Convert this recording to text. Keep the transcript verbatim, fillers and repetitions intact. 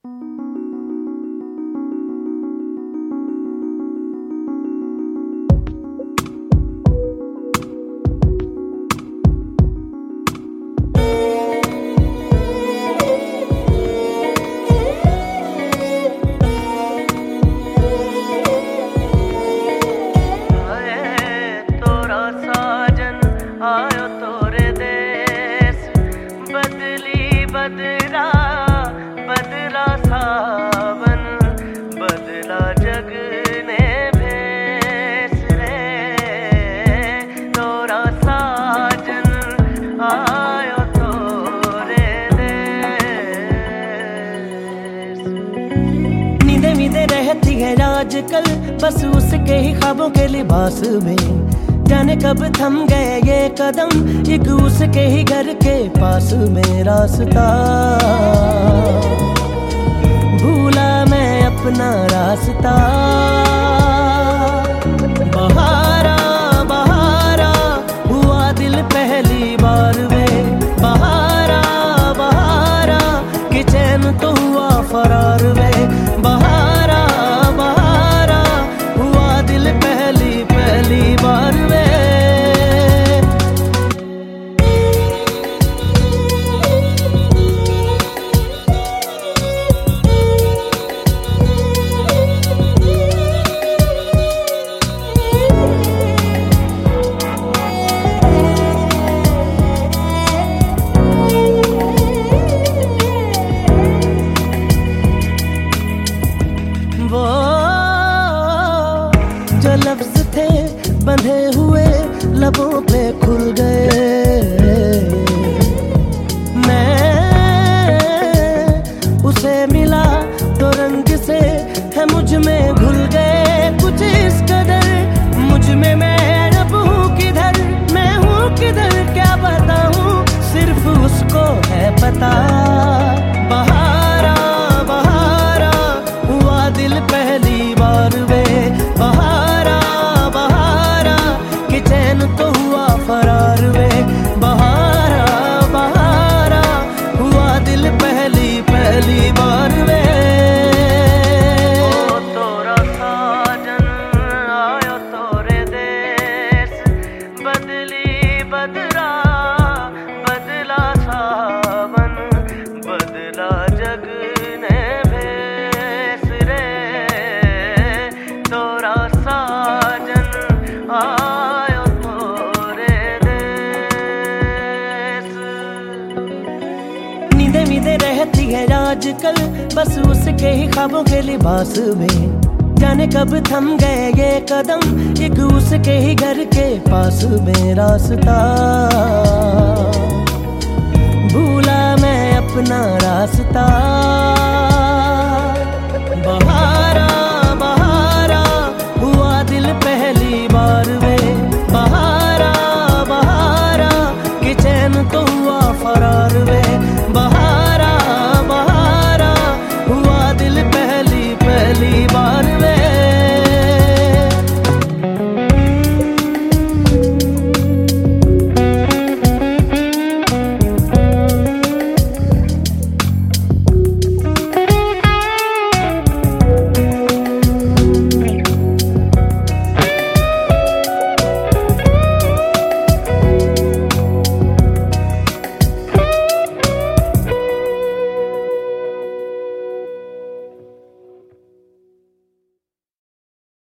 आयो तोरे देश बदली बदला बदला सावन बदला जग ने भेस रे तोरा साजन आयो तोरे देश। नींदे नींदे रहती है आजकल बस उसके ही ख्वाबों के लिबास में, जाने कब थम गए ये कदम एक उसके ही घर के पास में रास्ता। भूला मैं अपना रास्ता। बहारा बहारा हुआ दिल पहली बार वे, बहारा बहारा कि चैन तो हुआ फरार वे। बहारा बहारा हुआ दिल पहली पहली बार वे। जो लफ्ज थे बंधे हुए लबों पे खुल गए, मैं उसे मिला तो रंग से है मुझ में घुल गए। कुछ इस कदर मुझ में मैं अब हूँ किधर, मैं हूँ किधर क्या बताऊँ सिर्फ उसको है पता। बहारा बहारा हुआ दिल पहली बार वे, बहारा बहारा कि चैन तो हुआ फरार वे। बहारा बहारा हुआ दिल पहली पहली बार वे। ओ तोरा साजन आयो तोरे देश बदली बदला बदला सावन बदला जग ने भेस रे तोरा साजन आयो तोरे देश। नींदे नींदे रहती है आजकल बस उसके ही ख्वाबों के लिबास में, जाने कब थम गए ये कदम एक उसके ही घर के पास में रास्ता। भूला मैं अपना रास्ता।